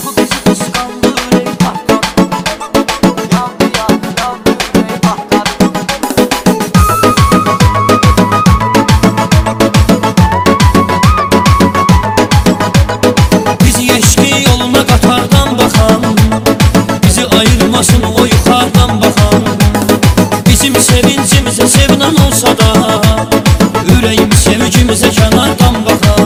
Çoxu bizi qısqandı, ürək partladı. Yandı, yandı, yandı, ürək partladı. Bizi eşki yoluna qatardan baxan, bizi ayırmasın o yuxardan baxan. Bizim sevincimizə sevnan olsa da, ürəyim sevgimizə kənardan baxan.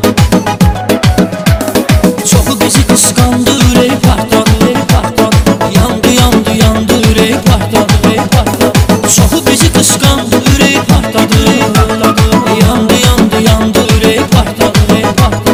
Çoxu bizi qısqandı, ürək partladı, ürək partladı. Yandı, yandı, yandı, ürək partladı, ürək partladı. Çoxu bizi qısqandı, ürək partladı, ürək partladı. Yandı, yandı, yandı, ürək partladı, ürək partladı.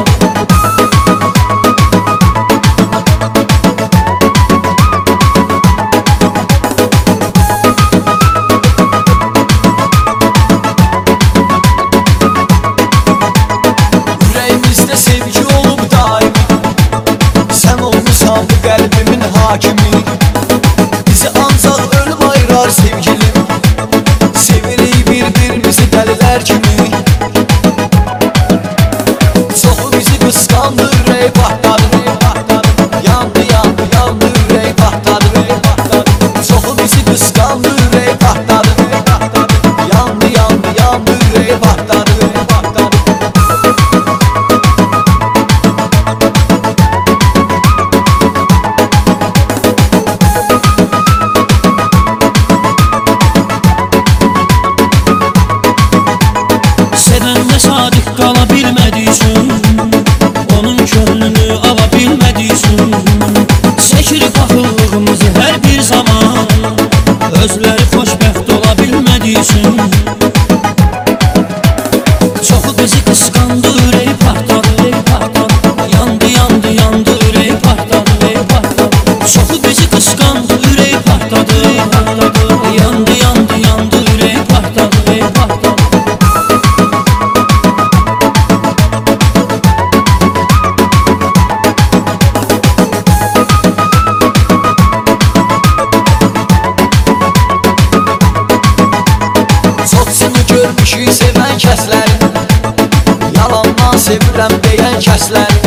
Ürəyimizdə sevgi olub daimi, sən olmusan bu qəlbimin hakimi. Bizi ancaq ölüm ayırar sevgilim, sevirik bir-birimizi dəlilər kimi. Çoxu bizi qısqandı, ürək partladı, ürək partladı. Yandı, yandı, yandı, ürək partladı, ürək partladı. Çoxu bizi qısqandı, ürək partladı, ürək partladı. Yandı, yandı, yandı, ürək partladı, ürək partladı. Sevənlə sadiq qala bilmədiysin, onun könlünü ala bilmədiysin. Çəkir paxıllığımızı hər bir zaman, özləri xoşbəxt ola bilmədiysin. Çoxu bizi qısqandı, ürək partladı, ürək partladı. Yandı, yandı, yandı, ürək partladı, ürək partladı. Çoxu bizi qısqandı, ürək partladı, ürək partladı. Yandı, yandı, yandı, ürək partladı, ürək partladı. Çoxsunu görmüşük sevən kəslərin, yalandan sevirəm deyən kəslərin.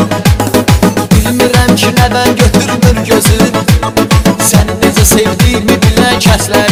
Bilmirəm ki nədən götürmür gözün, səni necə sevdiyimi bilən kəslərin.